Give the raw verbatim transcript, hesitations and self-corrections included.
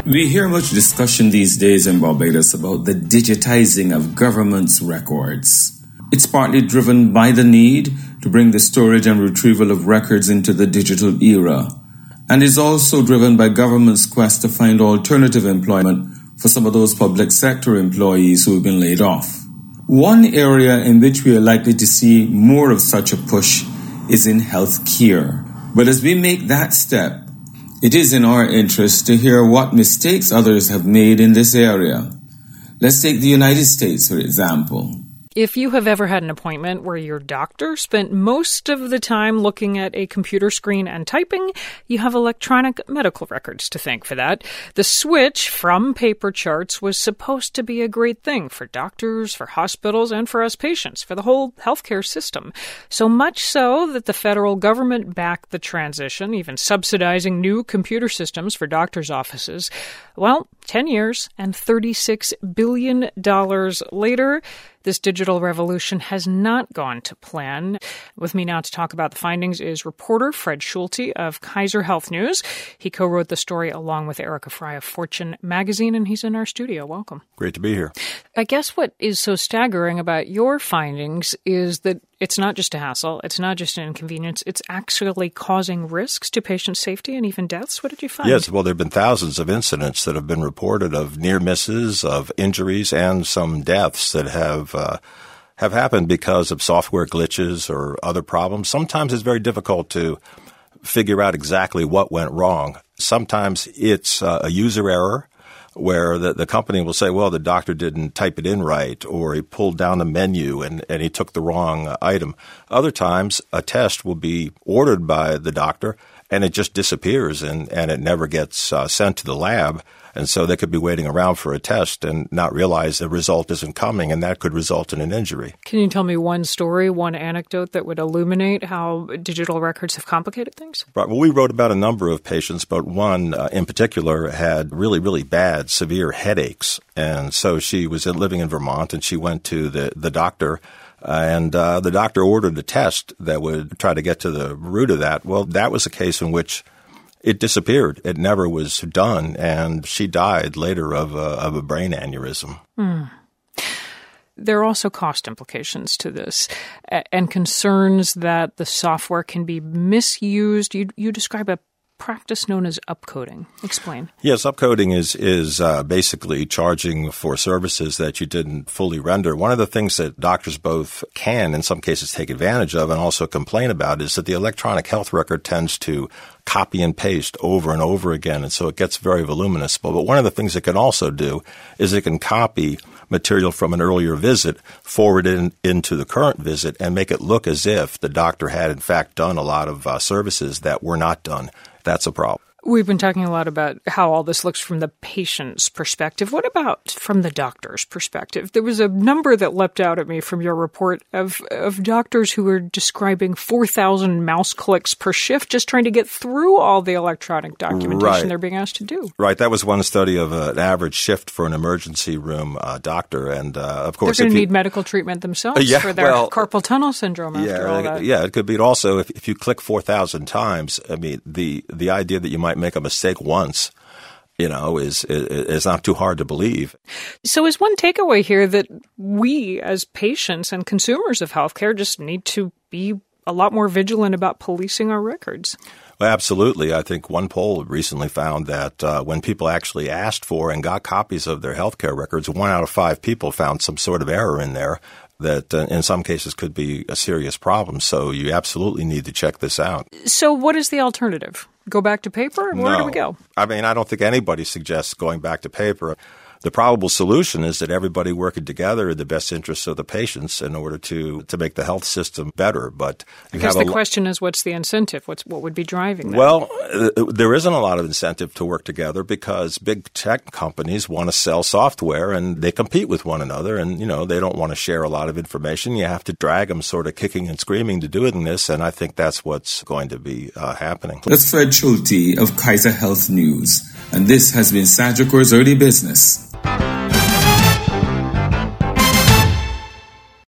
We hear much discussion these days in Barbados about the digitizing of government's records. It's partly driven by the need to bring the storage and retrieval of records into the digital era, and is also driven by government's quest to find alternative employment for some of those public sector employees who have been laid off. One area in which we are likely to see more of such a push is in health care. But as we make that step, it is in our interest to hear what mistakes others have made in this area. Let's take the United States, for example. If you have ever had an appointment where your doctor spent most of the time looking at a computer screen and typing, you have electronic medical records to thank for that. The switch from paper charts was supposed to be a great thing for doctors, for hospitals, and for us patients, for the whole healthcare system. So much so that the federal government backed the transition, even subsidizing new computer systems for doctors' offices. Well, ten years and thirty-six billion dollars later, this digital revolution has not gone to plan. With me now to talk about the findings is reporter Fred Schulte of Kaiser Health News. He co-wrote the story along with Erica Fry of Fortune magazine, and he's in our studio. Welcome. Great to be here. I guess what is so staggering about your findings is that it's not just a hassle, it's not just an inconvenience, it's actually causing risks to patient safety and even deaths. What did you find? Yes, well, there have been thousands of incidents that have been reported of near misses, of injuries, and some deaths that have uh, have happened because of software glitches or other problems. Sometimes it's very difficult to figure out exactly what went wrong. Sometimes it's uh, a user error, where the, the company will say, well, the doctor didn't type it in right, or he pulled down the menu and, and he took the wrong uh, item. Other times, a test will be ordered by the doctor and it just disappears and, and it never gets uh, sent to the lab. And so they could be waiting around for a test and not realize the result isn't coming, and that could result in an injury. Can you tell me one story, one anecdote that would illuminate how digital records have complicated things? Right. Well, we wrote about a number of patients, but one uh, in particular had really, really bad, severe headaches. And so she was living in Vermont, and she went to the, the doctor. And uh, the doctor ordered a test that would try to get to the root of that. Well, that was a case in which it disappeared. It never was done, and she died later of a, of a brain aneurysm. Mm. There are also cost implications to this and concerns that the software can be misused. You, you describe a practice known as upcoding. Explain. Yes, upcoding is is uh, basically charging for services that you didn't fully render. One of the things that doctors both can, in some cases, take advantage of and also complain about is that the electronic health record tends to copy and paste over and over again, and so it gets very voluminous. But one of the things it can also do is it can copy material from an earlier visit, forward it in, into the current visit, and make it look as if the doctor had, in fact, done a lot of uh, services that were not done. That's a problem. We've been talking a lot about how all this looks from the patient's perspective. What about from the doctor's perspective? There was a number that leapt out at me from your report of, of doctors who were describing four thousand mouse clicks per shift just trying to get through all the electronic documentation right. they're being asked to do. Right. That was one study of uh, an average shift for an emergency room uh, doctor. And, uh, of course, they're going to you, need medical treatment themselves uh, yeah, for their well, carpal tunnel syndrome after yeah, all that. Yeah, it could be. Also, if, if you click four thousand times, I mean, the, the idea that you might make a mistake once, you know, is, is is not too hard to believe. So is one takeaway here that we as patients and consumers of healthcare just need to be a lot more vigilant about policing our records? Well, absolutely. I think one poll recently found that uh, when people actually asked for and got copies of their healthcare records, one out of five people found some sort of error in there that uh, in some cases could be a serious problem. So you absolutely need to check this out. So what is the alternative? Go back to paper? Where no. do we go? I mean, I don't think anybody suggests going back to paper. The probable solution is that everybody working together in the best interests of the patients in order to, to make the health system better. But you I guess have the a, question is, what's the incentive? What's what would be driving that? Well, uh, there isn't a lot of incentive to work together because big tech companies want to sell software and they compete with one another, and you know they don't want to share a lot of information. You have to drag them sort of kicking and screaming to doing this, and I think that's what's going to be uh, happening. That's Fred Schulte of Kaiser Health News, and this has been Sagicor's Early Business.